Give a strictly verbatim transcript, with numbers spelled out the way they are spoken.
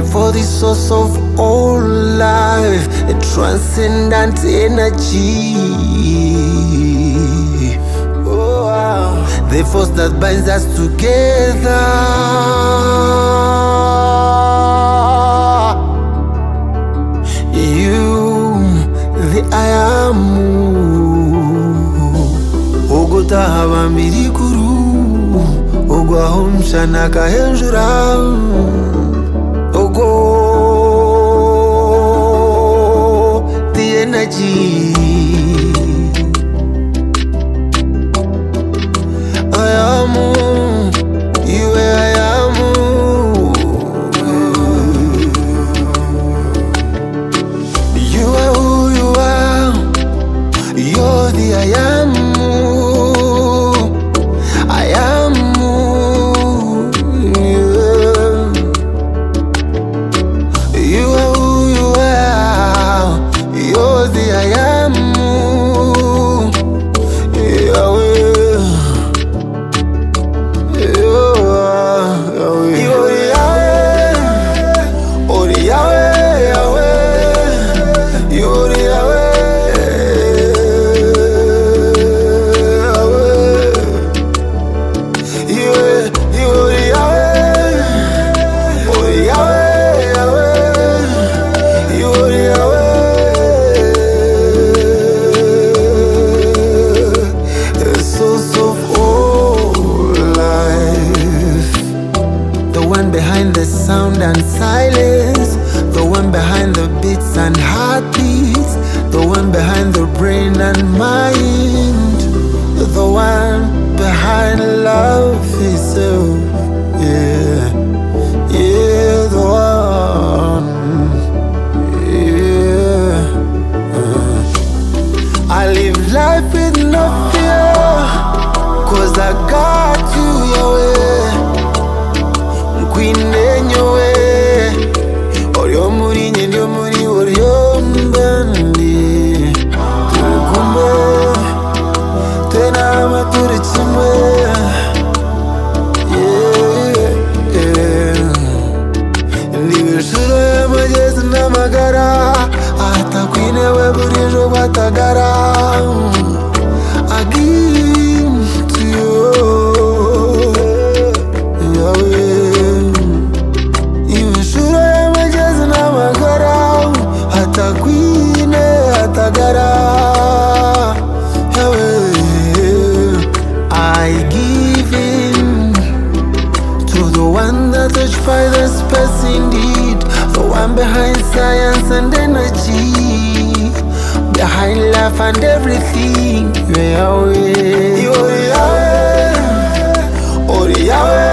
for the source of all life, a transcendent energy. Oh, wow. The force that binds us together. You, the I am. Ogotahaba mirikuru, ogwahomsha nakahenjura. Ogo, the energy. I am you, I am you are who you are. You're the I am. I am you. You are who you are. You're the I am. Yahweh. Behind the sound and silence, the one behind the beats and heartbeats, the one behind the brain and mind, the one behind love itself. Yeah, yeah, the one. Yeah. Uh. I live life with no fear, 'cause I got you, Yahweh. Queen enyowe, oryo muri nye ndio muri oryo mbandi. Tukumbe, tena maturi chimwe. Yeah, yeah. Ndiwe shuro ya majezi na magara, ata queen ewe burijo batagara. I give to you, Yahweh. I give in to the one that's touched by the space indeed, the one behind science and energy, behind life and everything. Yahweh, Yahweh, oh Yahweh.